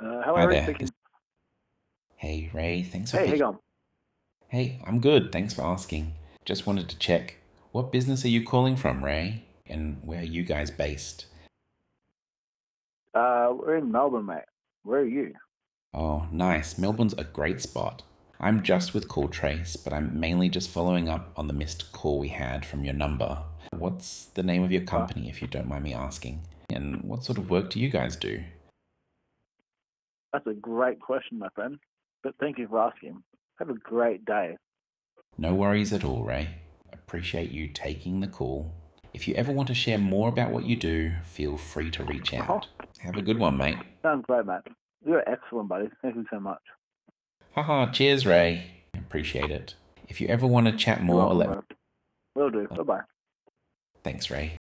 Hi Hello, Ray there. speaking. Hey Ray, thanks for Hey, how you picking. going? Hey, I'm good. Thanks for asking. Just wanted to check, what business are you calling from, Ray? And where are you guys based? We're in Melbourne, mate. Where are you? Oh, nice. Melbourne's a great spot. I'm just with Call Trace, but I'm mainly just following up on the missed call we had from your number. What's the name of your Uh, company, if you don't mind me asking? And what sort of work do you guys do? that's a great question, my friend. But thank you for asking. Have a great day. No worries at all, Ray. Appreciate you taking the call. If you ever want to share more about what you do, feel free to reach Uh-huh. out. Have a good one, mate. Sounds great, mate. You're excellent, buddy. Thank you so much. Haha, cheers, Ray. Appreciate it. If you ever want to chat You're more, welcome, bro. Will do. Bye-bye. thanks, Ray.